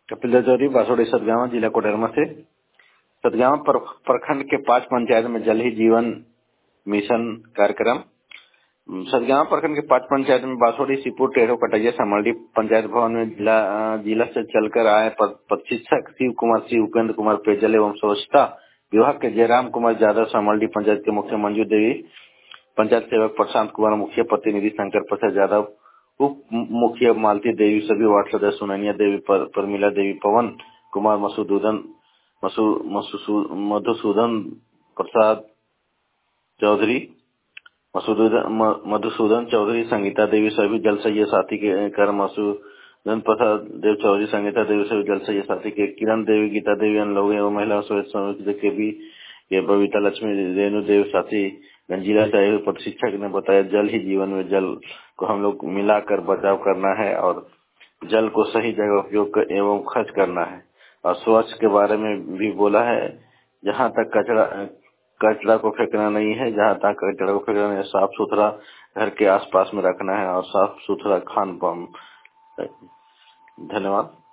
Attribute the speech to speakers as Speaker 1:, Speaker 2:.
Speaker 1: कपिल दजौरी, बासोड़ी सतगावा, जिला कोडरमा से। सतगावा प्रखंड के 5 पंचायत में जल ही जीवन मिशन कार्यक्रम। सतगावा प्रखंड के 5 पंचायत में बासोड़ी, सीपुर, टेढ़ो, कटैया, समरडी पंचायत भवन में जिला से चलकर आए प्रशिक्षक शिव कुमार सिंह, उपेंद्र कुमार पेयजल एवं स्वच्छता विभाग के जयराम कुमार यादव, समरडी पंचायत के मुखिया मंजू देवी, पंचायत सेवक प्रशांत कुमार, मुखिया प्रतिनिधि शंकर प्रसाद यादव, उप मुखिया मालती देवी, सभी वार्ड सदस्य सुनैया देवी, परमिला देवी, पवन कुमार, मधुसूदन प्रसाद चौधरी, मधुसूदन चौधरी, संगीता देवी, सभी जल सही साथी के कर मधुसूदन प्रसाद देव चौधरी, संगीता देवी, सभी जल सही साथी के किरण देवी, गीता देवी, अन लोग एवं महिला समिति के भी ये बबीता लक्ष्मी, रेणु देव साथी गंजीला साहिब प्रशिक्षक ने बताया जल ही जीवन में जल को हम लोग मिलाकर बचाव करना है और जल को सही जगह उपयोग एवं खर्च करना है। और स्वच्छ के बारे में भी बोला है, जहाँ तक कचरा को फेंकना नहीं है, जहाँ तक कचरा को फेंकना नहीं है, साफ सुथरा घर के आसपास में रखना है और साफ सुथरा खान पान। धन्यवाद।